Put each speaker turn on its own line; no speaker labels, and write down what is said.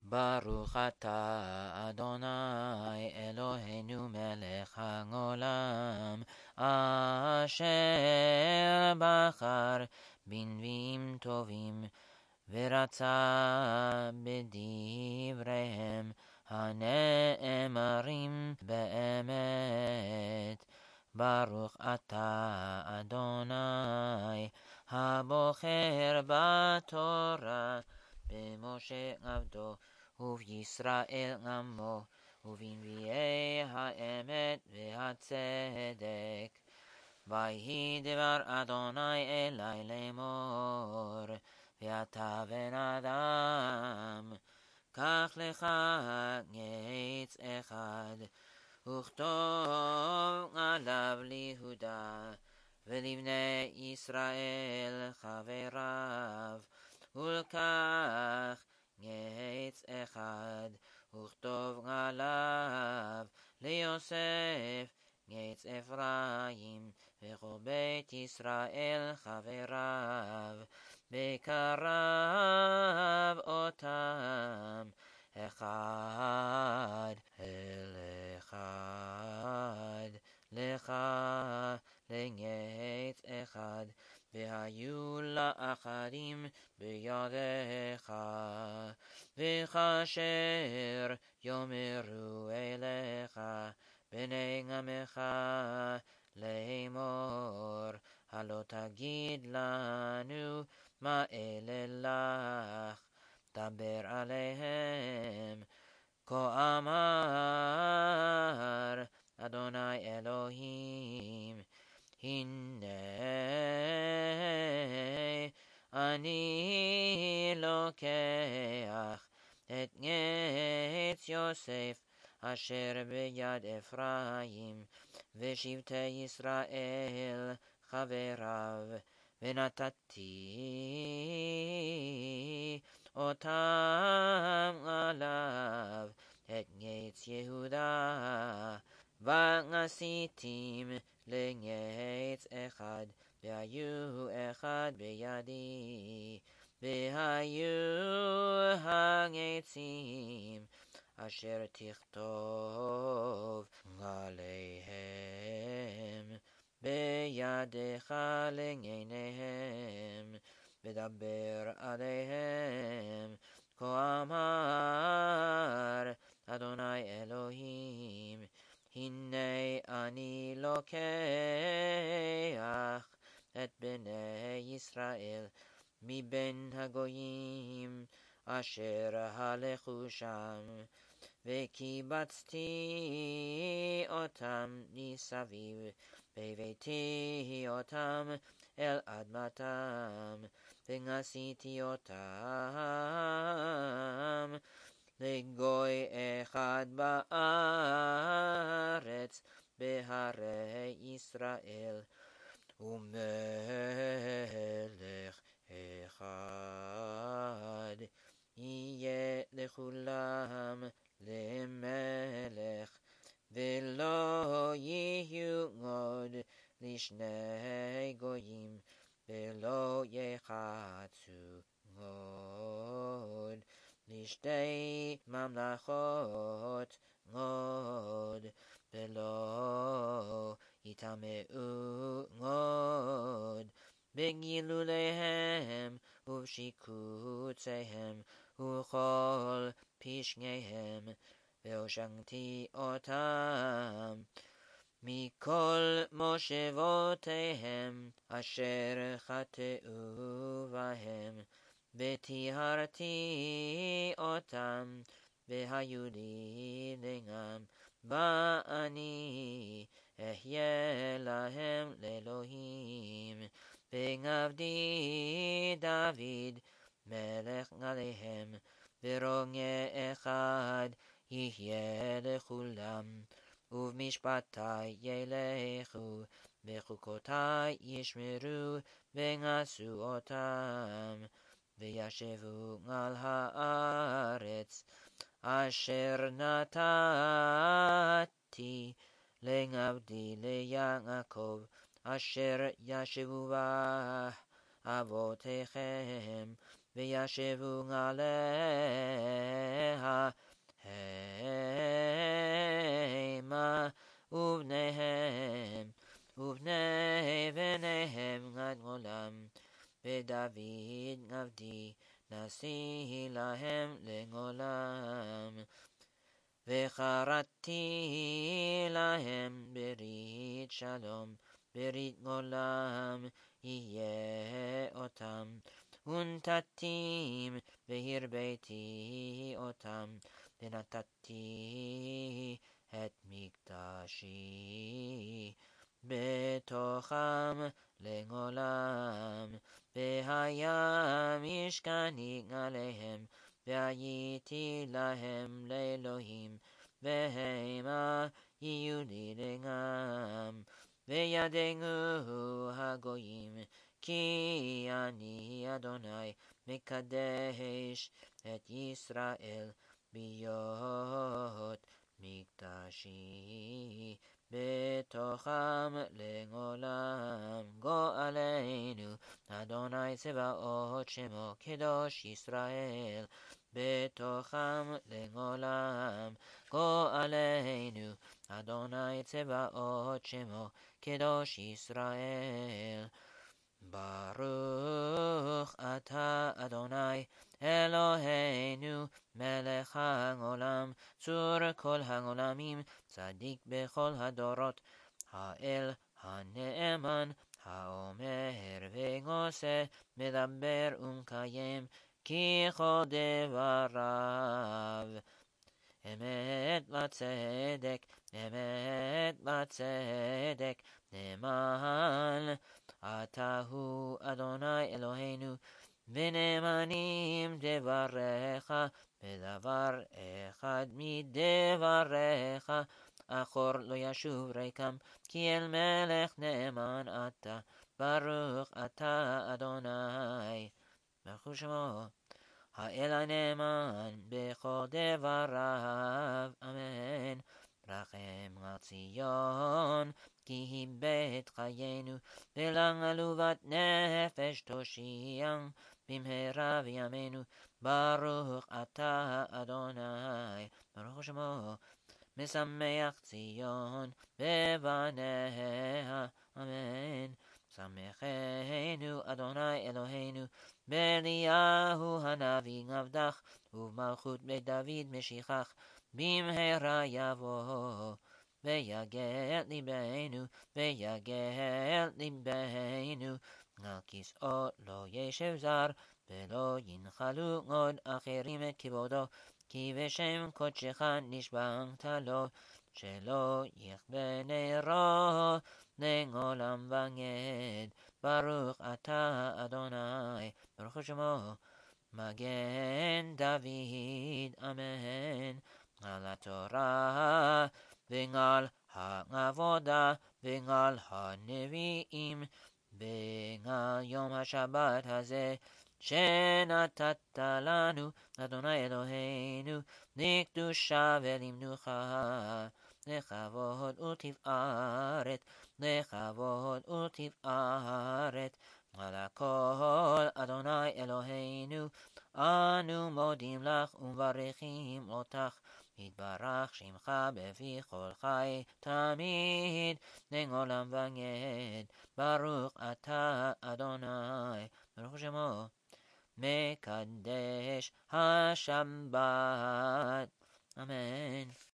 Baruch atah Adonai Eloheinu melech haolam asher bachar bנביאים טובים ורצה בדבריהם הנאמרים באמת. ברוך אתה אדוני הבוחר בתורה במשה עבדו ובישראל עמו ובנביאי האמת והצדק. ויהי דבר אדוני אלי לאמור, ואתה בן אדם, קח לך עץ אחד וכתוב עליו ליהודה ולבני ישראל חבריו, ולקח עץ אחד וכתוב עליו ליוסף עץ אפרים וכל בית ישראל חבריו, וקרב אותם אחד אל אחד לך לעץ אחד, והיו לאחדים בידיך, וכאשר יאמרו אליך בני עמך לאמור, הלא תגיד לנו מה אלה לך, דבר עליהם, כה אמר אדוני אלוהים, הנה אני לוקח את עץ יוסף אשר ביד אפרים ושבטי ישראל חבריו, ונתתי אותם עליו את עץ יהודה, ועשיתים לעץ אחד, והיו אחד בידי, והיו העצים אשר תכתוב עליהם בידך לעיניהם, ודבר עליהם, כה אמר אדוני אלוהים, הנה אני לוקח את בני ישראל מבין הגויים אשר הלכו שם, וקיבצתי אותם מסביב, והבאתי אותם אל אדמתם, ועשיתי אותם לגוי אחד בארץ בהרי ישראל, ומלך אחד יהיה לכולם למלך, ולא יהיו עוד לשני גויים, ולא יחצו עוד לשתי ממלכות עוד, ולא יטמאו עוד בגילוליהם ובשיקוציהם וכל פשעיהם, והושעתי אותם מכל מושבותיהם אשר חטאו בהם, וטיהרתי אותם, והיו לי לעם, ואני אהיה להם לאלוהים, ועבדי דוד מלך עליהם, ורוגע אחד יהיה לכולם, ובמשפטי ילכו, בחוקותי ישמרו, ועשו אותם, וישבו על הארץ אשר נתתי לעבדי ליעקב, אשר ישבו בה אבותיכם, וישבו עליה ועשיתי להם לעולם. וחרתי להם ברית שלום, ברית עולם יהיה אותם. ונתתי והרביתי אותם, ונתתי את מקדשי בתוכם לעולם. והיה משכני עליהם, והייתי להם לאלוהים, והמה יהיו לי לעם. וידעו הגויים כי אני אדוני מקדש את ישראל בהיות מקדשי בתוכם לעולם. גואלנו אדוני צבאות שמו קדוש ישראל בתוכם לעולם. גואלנו אדוני צבאות שמו קדוש ישראל. ברוך אתה אדוני אלוהינו מלך העולם, צור כל העולמים, צדיק בכל הדורות, האל הנאמן, האומר ועושה, מדבר ומקיים ככל דבריו. אמת לצדק, אמת לצדק, נאמן אתה הוא אדוני אלוהינו, ונאמנים דבריך, בדבר אחד מדבריך, אחור לא ישוב ריקם, כי אל מלך נאמן אתה, ברוך אתה אדוני. ברכו שמו. האל הנאמן בכל דבריו, אמן. רחם על ציון, כי היא בית חיינו, ולך עלובת נפש תושיע, במהרה בימינו, ברוך אתה אדוני. ברוך שמו. משמח ציון בבניה, אמן. שמחנו אדוני אלוהינו, באליהו הנביא עבדך, ובמלכות בית דוד משיחך, במהרה יבוא. ויגל ליבנו, ויגל ליבנו, על כסאו לא ישב זר, ולא ינחלו עוד אחרים את כבודו, כי בשם קודשך נשבעת לו, שלא יכבה נרו לעולם ועד. ברוך אתה אדוני, ברוך שמו. מגן דוד, אמן. על התורה ועל העבודה ועל הנביאים ועל יום השבת הזה שנתת לנו אדוני אלוהינו, לקדושה ולמנוחה, לכבוד ותפארת, לכבוד ותפארת. על הכל אדוני אלוהינו אנו מודים לך ומברכים אותך, יתברך שמך בפי כל חי תמיד לעולם ועד. ברוך אתה אדוני, ברוך שמו. מקדש השבת, אמן.